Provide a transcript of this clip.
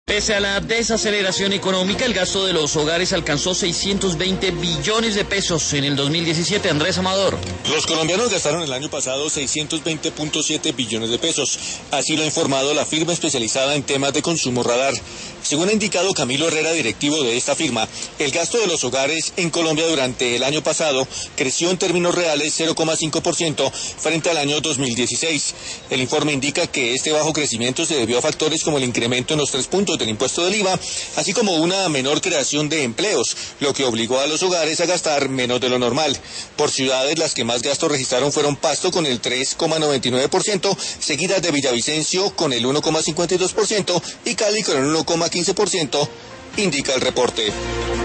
Pese a la desaceleración económica, el gasto de los hogares alcanzó 620 billones de pesos en el 2017. Andrés Amador. Los colombianos gastaron el año pasado 620.7 billones de pesos. Así lo ha informado la firma especializada en temas de consumo Radar. Según ha indicado Camilo Herrera, directivo de esta firma, el gasto de los hogares en Colombia durante el año pasado creció en términos reales 0,5% frente al año 2016. El informe indica que este bajo crecimiento se debió a factores como el incremento en los 3 puntos del impuesto del IVA, así como una menor creación de empleos, lo que obligó a los hogares a gastar menos de lo normal. Por ciudades, las que más gastos registraron fueron Pasto con el 3,99%, seguidas de Villavicencio con el 1,52% y Cali con el 1,15%, indica el reporte.